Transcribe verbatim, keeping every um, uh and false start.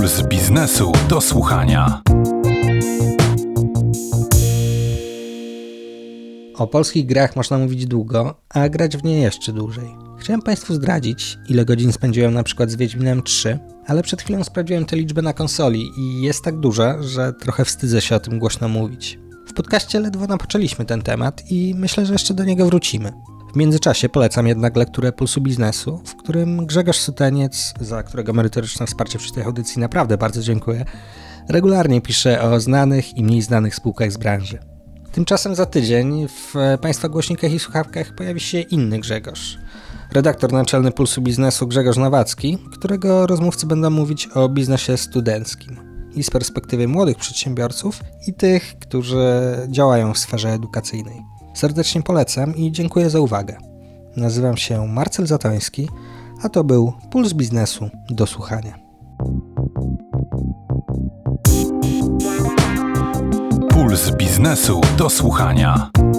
Puls biznesu do słuchania. O polskich grach można mówić długo, a grać w nie jeszcze dłużej. Chciałem Państwu zdradzić, ile godzin spędziłem na przykład z Wiedźminem trzy, ale przed chwilą sprawdziłem tę liczbę na konsoli i jest tak duża, że trochę wstydzę się o tym głośno mówić. W podcaście ledwo napoczęliśmy ten temat i myślę, że jeszcze do niego wrócimy. W międzyczasie polecam jednak lekturę Pulsu Biznesu, w którym Grzegorz Suteniec, za którego merytoryczne wsparcie przy tej audycji naprawdę bardzo dziękuję, regularnie pisze o znanych i mniej znanych spółkach z branży. Tymczasem za tydzień w Państwa głośnikach i słuchawkach pojawi się inny Grzegorz. Redaktor naczelny Pulsu Biznesu Grzegorz Nawacki, którego rozmówcy będą mówić o biznesie studenckim i z perspektywy młodych przedsiębiorców i tych, którzy działają w sferze edukacyjnej. Serdecznie polecam i dziękuję za uwagę. Nazywam się Marcel Zatoński, a to był Puls Biznesu do słuchania. Puls biznesu do słuchania.